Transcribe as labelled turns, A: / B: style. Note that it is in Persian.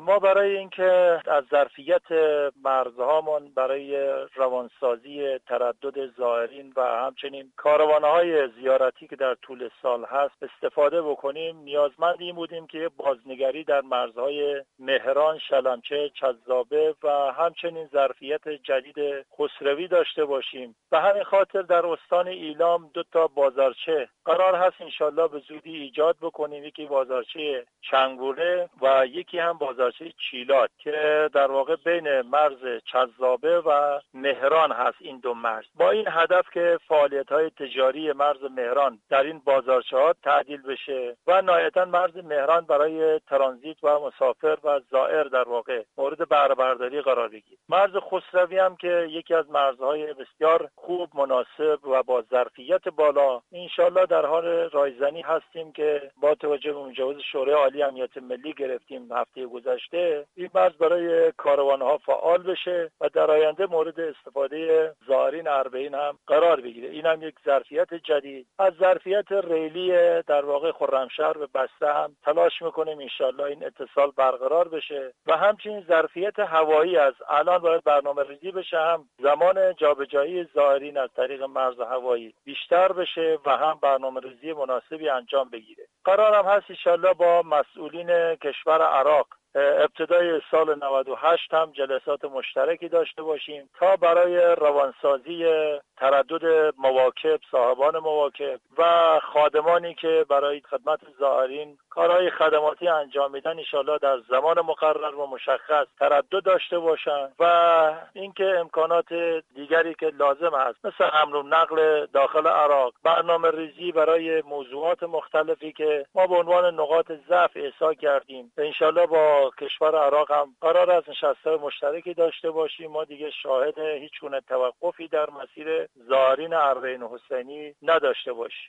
A: ما برای اینکه از ظرفیت مرزهامون برای روانسازی تردد زائرین و همچنین کاروانهای زیارتی که در طول سال هست استفاده بکنیم، نیازمند این بودیم که بازنگری در مرزهای مهران، شلمچه، چذابه و همچنین ظرفیت جدید خسروی داشته باشیم. به همین خاطر در استان ایلام 2 بازارچه قرار هست انشالله به زودی ایجاد بکنیم، یکی بازارچه چنگوره و یکی هم بازارچه چیلات که در واقع بین مرز چذابه و مهران هست. این 2 مرز با این هدف که فعالیت‌های تجاری مرز مهران در این بازارچه‌ها تعدیل بشه و نهایتاً مرز مهران برای ترانزیت و مسافر و زائر در واقع مورد بهره برداری قرار بگیره. مرز خسروی هم که یکی از مرزهای بسیار خوب، مناسب و با ظرفیت بالا، انشالله در حال رایزنی هستیم که با توجه به مجوز شورای عالی امنیت ملی گرفتیم هفته گذشته، این مرز برای کاروانها فعال بشه و در آینده مورد استفاده زائرین اربعین هم قرار بگیره. این هم یک ظرفیت جدید. از ظرفیت ریلی در واقع خرمشهر به بسته هم تلاش میکنیم انشالله این اتصال برقرار بشه و همچنین ظرفیت هوایی از الان باید برنامه‌ریزی بشه، هم زمان جابجایی زائرین از طریق مرز هوایی بیشتر بشه و هم برنامه‌ریزی مناسبی انجام بگیره. قرارم هست انشالله با مسئولین کشور عراق ابتدای سال 98 هم جلسات مشترکی داشته باشیم تا برای روانسازی تردد مواکب، صاحبان مواکب و خادمانی که برای خدمت زائرین کارهای خدماتی انجام میدن انشالله در زمان مقرر و مشخص تردد داشته باشن و اینکه امکانات دیگری که لازم است مثل حمل و نقل داخل عراق، برنامه ریزی برای موضوعات مختلفی که ما به عنوان نقاط ضعف احسا کردیم انشالله با کشور عراق هم قرار است نشست‌های مشترکی داشته باشیم. ما دیگه شاهد هیچ گونه توقفی در مسیر زائرین اربعین حسینی نداشته باشیم.